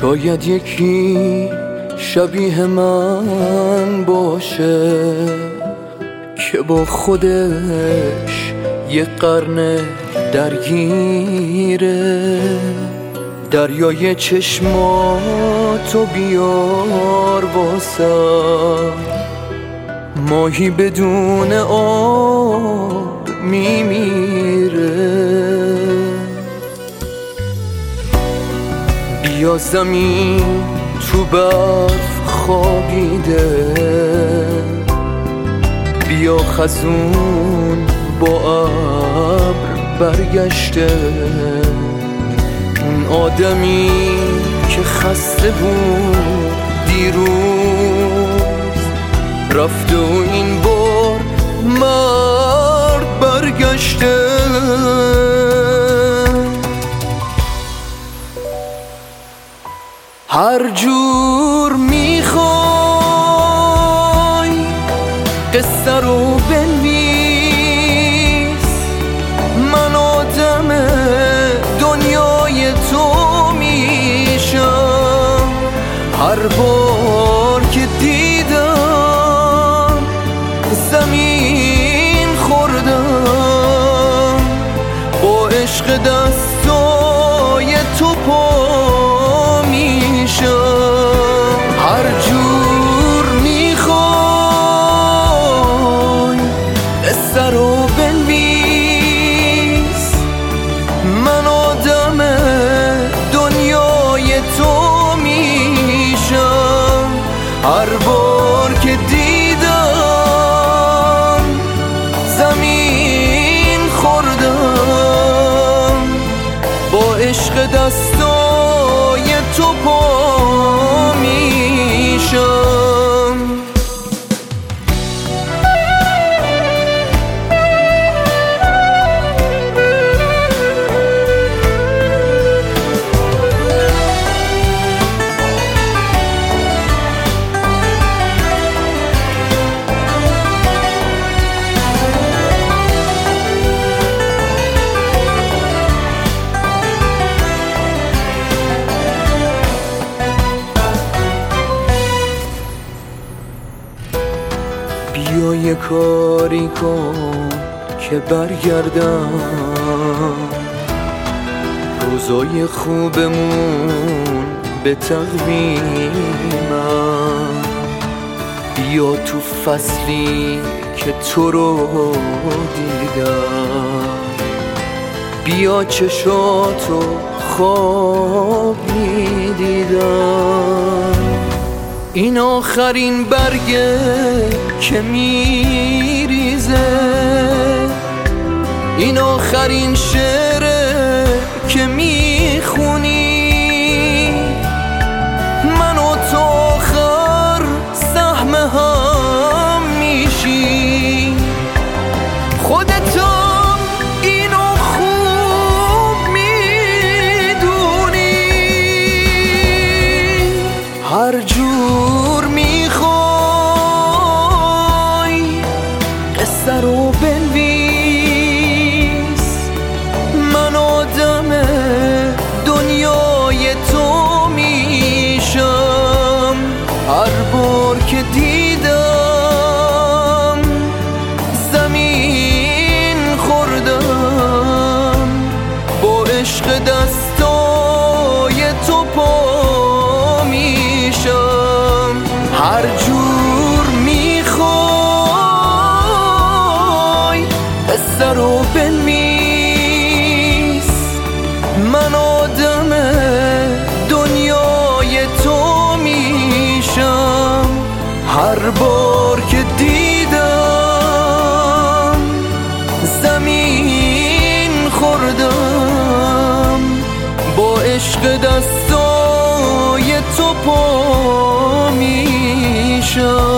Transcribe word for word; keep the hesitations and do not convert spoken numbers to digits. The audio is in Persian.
شاید یکی شبیه من باشه که با خودش یه قرن درگیره. دریای چشماتو بیار واسم، ماهی بدون آب میمیره. بیا زمین تو برف خوابیده، بیا خزون با ابر برگشته. اون آدمی که خسته بود دیروز رفته و این بار مرد برگشته. هر جور میخوای قصه رو بنویس، من آدم دنیای تو میشم. هر بار که دیدم زمین خوردم، با عشق دستای تو پا میشم. هر جور میخوای قصه رو بنویس، من آدم دنیای تو میشم. هر بار که دیدم زمین خوردم، با عشق دستای تو پا میشم. بیا یه کاری کن که برگردم، روزای خوبمون به تقویمم. بیا تو فصلی که تو رو دیدم، بیا چشاتو خواب میدیدم. این آخرین برگه که میریزه، این آخرین شعره که میخونی. من و تو آخر سهم هم میشی. خودتم اینو خوب میدونی. هر جور میخوای قصه رو بنویس، من آدم دنیای تو میشم. هر بار که دیدم زمین خوردم، با عشق دستای تو پا میشم. هر جور میخوای قصه رو بنویس، من آدم دنیای تو میشم. هر بار که دیدم زمین خوردم، با عشق دستای تو پا میشم.